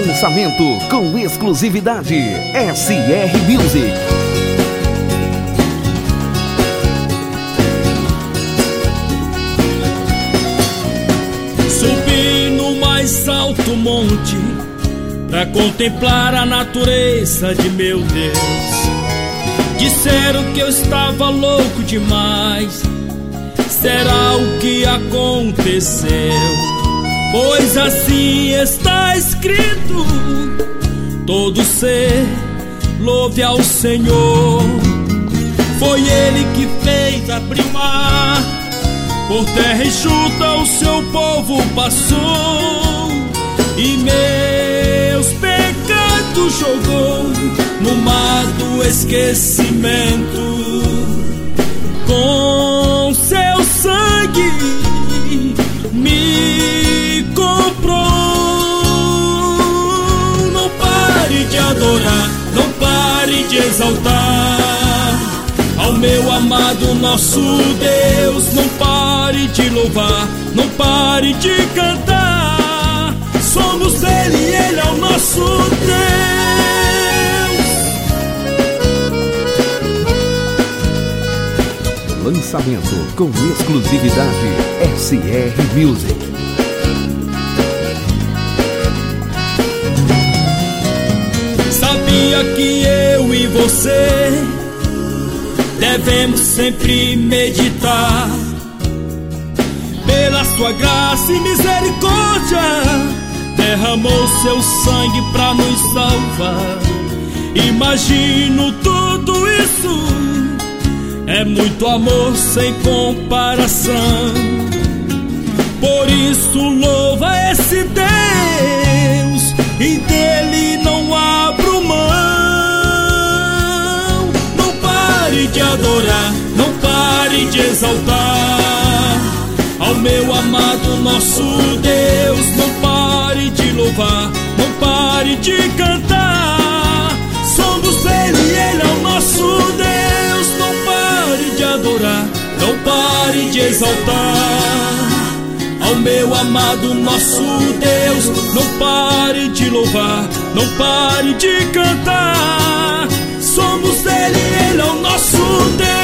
Lançamento com exclusividade SR Music. Subi no mais alto monte pra contemplar a natureza de meu Deus. Disseram que eu estava louco demais. Será o que aconteceu? Pois assim está escrito: todo ser louve ao Senhor. Foi Ele que fez abrir o mar, por terra enxuta o seu povo passou, e meus pecados jogou no mar do esquecimento. Com seu sangue me comprou. Não pare de adorar, não pare de exaltar ao meu amado nosso Deus. Não pare de louvar, não pare de cantar. Somos Ele e Ele é o nosso Deus. Lançamento com exclusividade SR Music. Sabia que eu e você devemos sempre meditar pela sua graça e misericórdia. Derramou seu sangue pra nos salvar. Imagino tudo isso, é muito amor sem comparação. Por isso louva esse Deus e dele não abro mão. Não pare de adorar, não pare de exaltar ao meu amado nosso Deus. Não pare de louvar, não pare de cantar. Somos Ele e Ele é o nosso Deus. Não pare de adorar, não pare de exaltar ao meu amado nosso Deus. Não pare de louvar, não pare de cantar. Somos Ele e Ele é o nosso Deus.